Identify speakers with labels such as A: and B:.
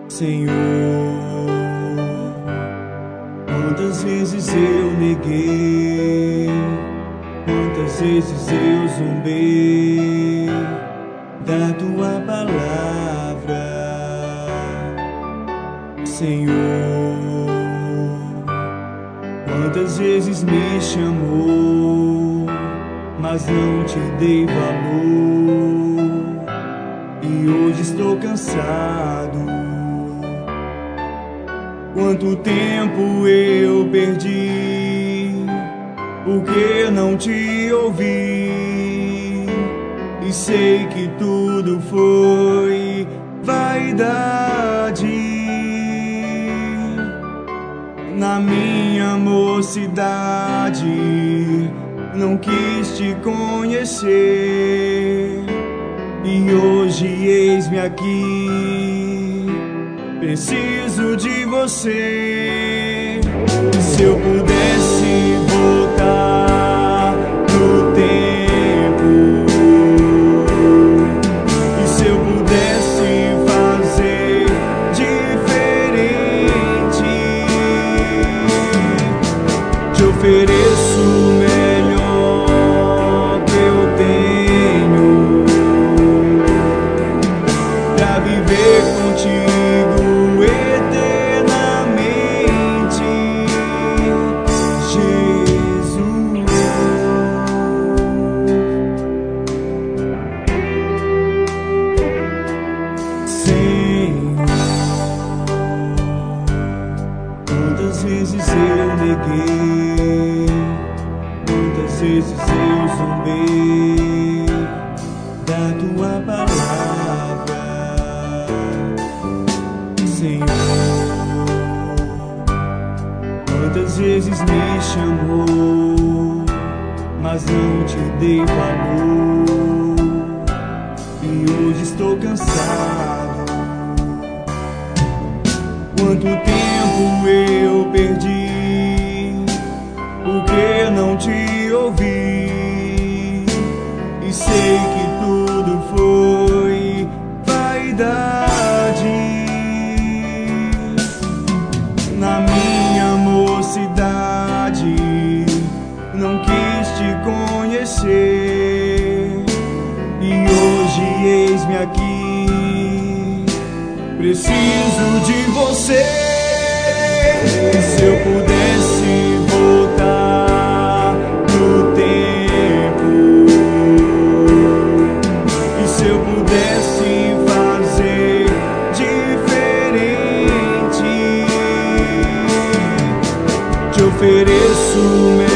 A: Senhor, quantas vezes eu neguei, quantas vezes eu zombei da tua palavra, Senhor, quantas vezes me chamou, mas não te dei valor, e hoje estou cansado. Quanto tempo eu perdi, porque não te ouvi, e sei que tudo foi vaidade. Na minha mocidade não quis te conhecer, e hoje eis-me aqui, preciso de você. Se eu pudesse voltar no tempo, e se eu pudesse fazer diferente, te ofereço o melhor que eu tenho pra viver contigo eternamente, Jesus. Senhor, quantas vezes eu neguei, quantas vezes eu zombei da tua palavra, Senhor, quantas vezes me chamou, mas não te dei valor, e hoje estou cansado. Quanto tempo eu perdi, porque não te ouvi, e sei que tudo foi vaidade. Na minha mocidade não quis te conhecer, e hoje eis-me aqui, preciso de você. Se eu pudesse voltar no tempo, e se eu pudesse fazer diferente, te ofereço o